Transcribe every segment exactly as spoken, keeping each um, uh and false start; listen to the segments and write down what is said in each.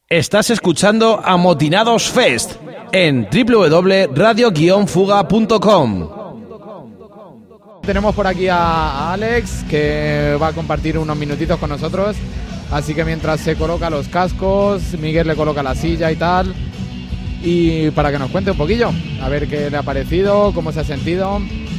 Estás escuchando Amotinados Fest en doble u doble u doble u punto radio guion fuga punto com. Tenemos por aquí a Alex, que va a compartir unos minutitos con nosotros. Así que mientras se coloca los cascos, Miguel le coloca la silla y tal. Y para que nos cuente un poquillo, a ver qué le ha parecido, cómo se ha sentido.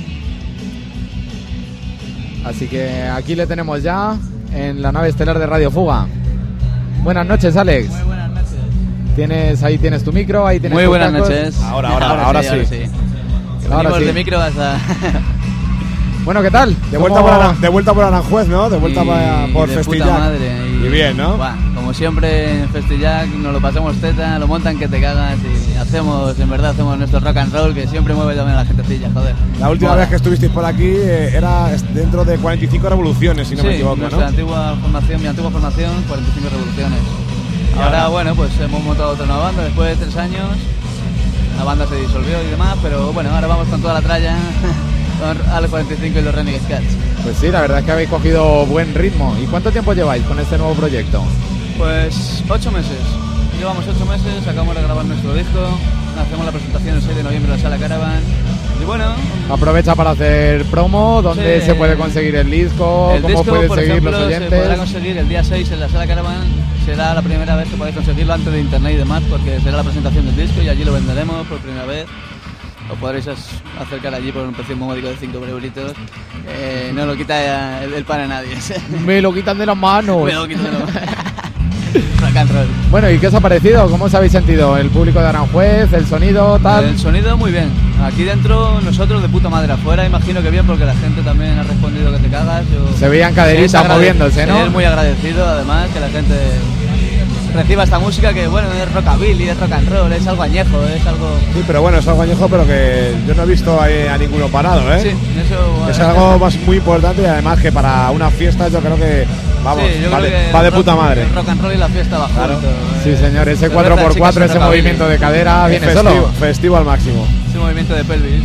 Así que aquí le tenemos ya en la nave estelar de Radio Fuga. Buenas noches, Alex. Muy buenas noches. Tienes, ahí tienes tu micro, ahí tienes Muy tus buenas cascos. noches. Ahora, ahora, ahora, ahora sí. Ahora sí. Ahora Venimos sí. de micro hasta... Bueno, ¿qué tal? De vuelta, por Aran, de vuelta por Aranjuez, ¿no? De vuelta y, para, por y de Festillac. puta madre. Y, y bien, ¿no? Buah, como siempre en Festillac nos lo pasamos teta, lo montan que te cagas y hacemos, en verdad, hacemos nuestro rock and roll que siempre mueve también a la gentecilla, joder. La última Mola. vez que estuvisteis por aquí eh, era dentro de cuarenta y cinco revoluciones, si no sí, me equivoco, nuestra ¿no? antigua formación, mi antigua formación, cuarenta y cinco revoluciones. Y ahora, ahora, bueno, pues hemos montado otra nueva banda después de tres años. La banda se disolvió y demás, pero bueno, ahora vamos con toda la tralla con Alex cuarenta y cinco y los Renegade Cats. Pues sí, la verdad es que habéis cogido buen ritmo. ¿Y cuánto tiempo lleváis con este nuevo proyecto? Pues ocho meses. Llevamos ocho meses, acabamos de grabar nuestro disco, hacemos la presentación el seis de noviembre en la Sala Caravan. Y bueno... Aprovecha para hacer promo, ¿dónde sí, se puede conseguir el disco? El ¿Cómo disco, pueden por seguir ejemplo, los oyentes? se podrá conseguir el día seis en la Sala Caravan. Será la primera vez que podéis conseguirlo antes de internet y demás, porque será la presentación del disco y allí lo venderemos por primera vez. Os podréis acercar allí por un precio módico de cinco euritos. Eh, no lo quita el, el pan a nadie. Me lo quitan de las manos. Me lo quitan de las manos. Rock and roll. Bueno, ¿y qué os ha parecido? ¿Cómo os habéis sentido? ¿El público de Aranjuez? ¿El sonido? Tal? El sonido muy bien. Aquí dentro nosotros de puta madre. Afuera imagino que bien porque la gente también ha respondido que te cagas. Yo... Se veían caderitas moviéndose, ¿no? Es muy agradecido además que la gente reciba esta música que bueno, es rockabilly, es rock and roll, es algo añejo, es algo... Sí, pero bueno, es algo añejo, pero que yo no he visto a, a ninguno parado, ¿eh? Sí, eso... Es algo más muy importante y además que para una fiesta yo creo que, vamos, sí, yo va, creo de, que va de rock, puta madre. El rock and roll y la fiesta va Claro. junto. Sí, eh. señor, ese Cerveza, cuatro por cuatro, chicas, ese rockabilly. movimiento de cadera, viene festivo, solo. Festivo al máximo. Ese movimiento de pelvis.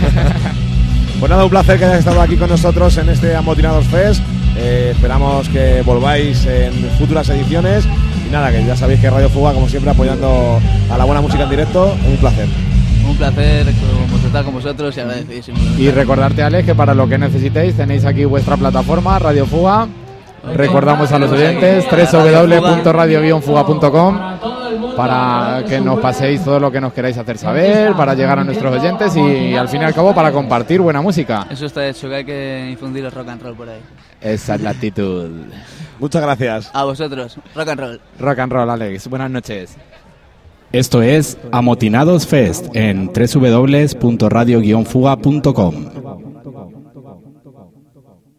Pues nada, un placer que hayáis estado aquí con nosotros en este Amotinados Fest. Eh, esperamos que volváis en futuras ediciones. Y nada, que ya sabéis que Radio Fuga, como siempre, apoyando a la buena música en directo. Un placer. Un placer como estar con vosotros y agradecidísimo. Y recordarte, Alex, que para lo que necesitéis tenéis aquí vuestra plataforma, Radio Fuga. Recordamos a los oyentes doble u doble u doble u punto radio guion fuga punto com para que nos paséis todo lo que nos queráis hacer saber, para llegar a nuestros oyentes y al fin y al cabo para compartir buena música. Eso está hecho, que hay que infundir el rock and roll por ahí. Esa es la actitud. Muchas gracias. A vosotros, rock and roll. Rock and roll, Alex. Buenas noches. Esto es Amotinados Fest en doble u doble u doble u punto radio guion fuga punto com.